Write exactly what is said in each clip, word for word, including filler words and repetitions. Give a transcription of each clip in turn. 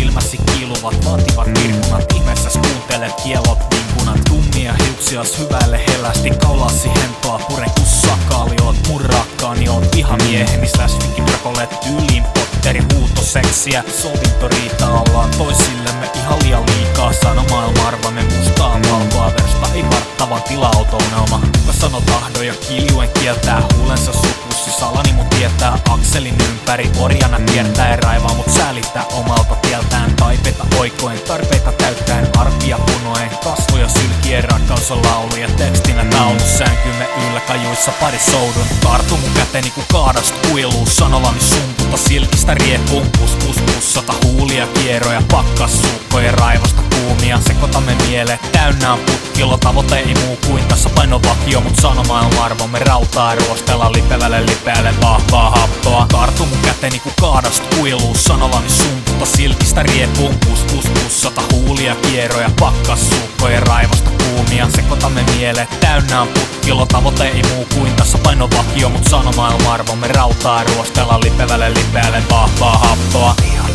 silmäsi kiiluvat, vaativat virkunat. Ihmeessäs kuuntelet kielot vinkunat. Tummia hiuksias hyvälle hellästi, kaulasi hentoa puren ku sakaali. Oot mun rakkaani, oot vihamieheni slash vikidrakolle tyyliin potteri huutoseksiä. Sovintoriita ollaan toisillemme ihan liian liikaa. Sano maailma arvamme mustaa valkoa versta, ei varttavan tila-autounelma. Kuka sano tahdon ja kiljuen kieltää huulensa supussi. Salani mun tietää akselin ympäri, orjana kiertää raivaa mut säälittää omalta tieltään. Taipeita oikoen, tarpeita täyttäen, arpia punoen, kasvoja sylkien, rakkaus on laulu ja tekstinä taulus. Sänkymme yllä kajuissa pari soudun, tartu mun käteni ku kaadast kuiluu. Sanolani sumputa silkistä rieppuun, pus pus pus, sata huulia kierroja, pakkas suukkojen raivasta kuumia. Sekotamme mieleen, täynnä on putkilo, tavoite ei muu kuin tässä painovakio. Mut sano maailman arvomme rautaa, ruostella lipevälle lipeälle vahvaa happoa. Tartu mun käteni ku kaadast kuiluu, sanolani sumputa silkistä rieppuun, pus pus pus, sata huulia kierroja, pakkas suukkojen raivasta kuumia. Sekotamme mieleen, täynnä on putkilo, tavoite ei muu kuin tässä painovakio. Mut sano maailman arvomme rautaa, ruostella lipevälle lipeälle vahvaa happoa.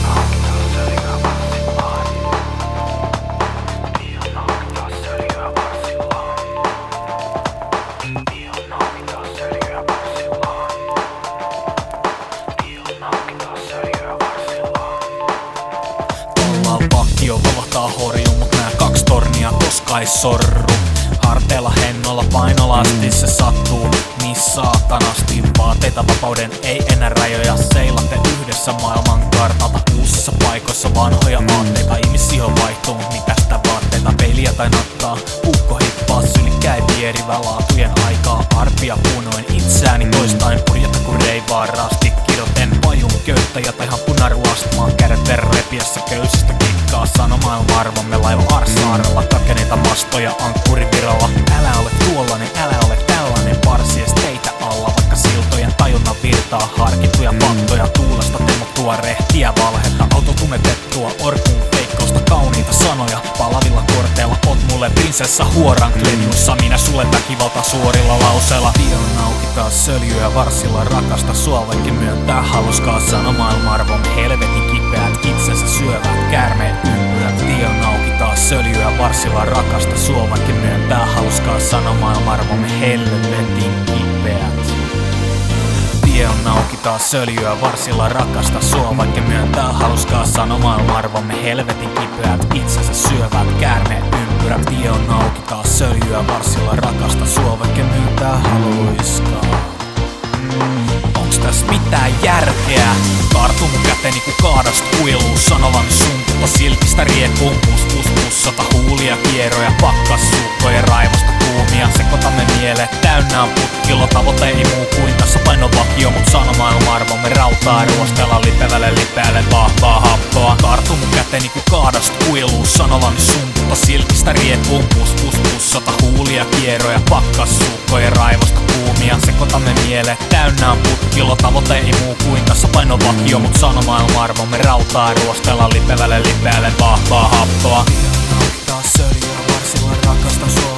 Vakio vavahtaa horjuu, mut nää kaks tornia koska ei sorru. Harteilla hennolla painolasti se sattuu, niin saatanasti. Vaateita vapauden ei enää rajoja, seilatte yhdessä maailman kartalta. Uusissa paikoissa vanhoja vaatteita, ihmisiho vaihtuu, mitästä vaatteita. Peiliä tai nattaa, ukko hippaa, sylikkäin vierivä laatujen aikaa. Arpia punoin itseäni toistain, purjata kun reivaa rasti. Kiroten vajun köyttäjä tai ihan punaruastmaan, kädet repiessä köysistä kikkaa. Sano maailman arvomme laiva Arsaarella, kakeneita mastoja ankkuriviralla. Älä ole tuollainen, älä ole tällainen, parsies teitä alla. Vaikka siltojen tajunnan virtaa, harkittuja faktoja, tuulesta temmottua rehtiä valhetta. Autotumetettua orkuun feikkausta, kauniita sanoja. Palavilla korteilla oot mulle prinsessa huoran kletjussa, minä sulle väkivalta suorilla lauseilla. Tion auki taas söljyä varsilla, rakasta sua vaikka myöntää haluskaa. Sano maailman arvomme helvetin kipeät, itsensä syövät käärmeet ympyrät. Tion auki taas söljyä varsilla, rakasta sua vaikka myöntää haluskaa. Sano maailman arvomme helvetin kipeät. Tie on auki taas söljyä varsilla, rakasta sua vaikka myöntää haluskaa. Sano maailman arvomme helvetin kipeät, itsensä syövät käärmeet ympyrät. Tie on auki taas söljyä varsilla, rakasta sua vaikka myöntää haluiskaa. Onks täs mitään järkeä? Tartu mun käteni ku kaadast kuiluu, sanovan sumputa silkistä rieppuun. Pus pus pus, sata huulia kierroja, pakkas suukkojen raivasta kuumia. Sekotamme mieleen, täynnä on putkilo, tavoite ei muu kuin tässä painovakio. Mut sano maailman arvomme rautaa, ruostella lipevälle lipeälle vahvaa happoa. Tartu mun käteni ku kaadast kuiluu, sanovan sumputa silkistä rieppuun. Pus pus pus, sata huulia kierroja, pakkas suukkojen raivasta kuumia. Sekotamme mieleen, täynnä on putkilo, tavoite ei muu kuin tässä painovakio. Mut sano maailman arvomme rautaa, ruostella lipevälle lipeälle vahvaa happoa. Taas söljyä varsilla, rakasta sua